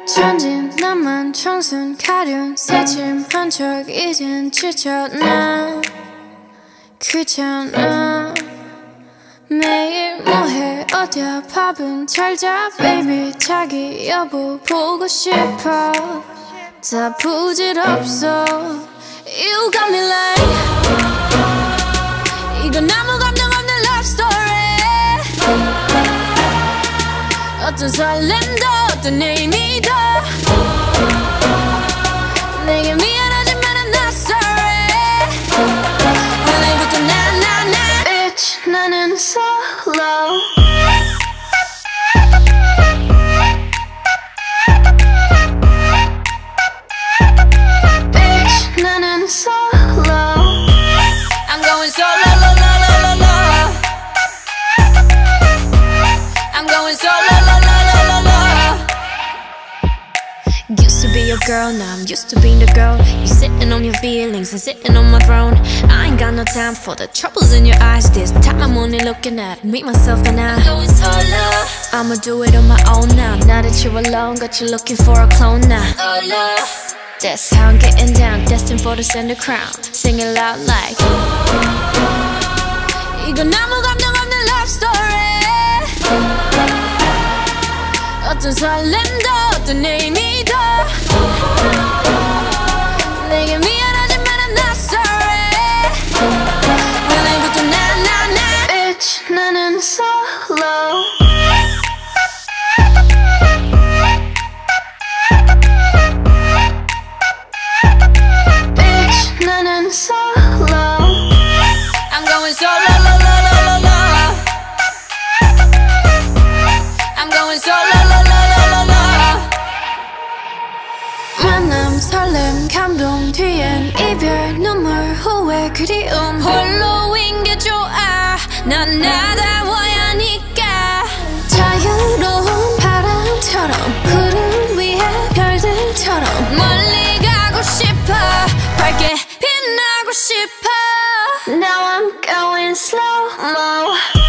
천진 나만 청순 가련 새침한 척 이젠 지쳤나 귀찮아 매일 뭐해 어디야 밥은 잘자 baby 자기 여보 보고 싶어 다 부질없어 You got me like 이건 아무 감정 없는 love story 어떤 설렘도 어떤 의미도 내게 미안하지만 I'm not sorry 오늘부터 나 Bitch 나는 solo Bitch 나는 solo I'm going solo lo lo lo lo lo I'm going solo lo lo lo lo lo Used to be your girl, now I'm used to being the girl. You sitting on your feelings and sitting on my throne. I ain't got no time for the troubles in your eyes. This time I'm only looking at me, myself and I. I'm going solo. I'ma do it on my own now. Now that you're alone, got you looking for a clone now. Solo. That's how I'm getting down, destined for the center crown. Sing it loud like 이건 아무 감정 없는 love story 어떤 설렘도 어떤 의미도 내게 미안하지만 I'm not sorry 오늘부터 나 Bitch 나는 solo Bitch 나는 solo I'm going solo lo lo lo lo lo I'm going solo lo lo lo lo lo 만남 설렘 감동 뒤엔 이별 눈물 후회 그리움 홀로인 게 좋아 난 나다워야 하니까 자유로운 바람처럼 구름 위에 별들처럼 멀리 가고 싶어 밝게 빛나고 싶어 Now I'm going slow-mo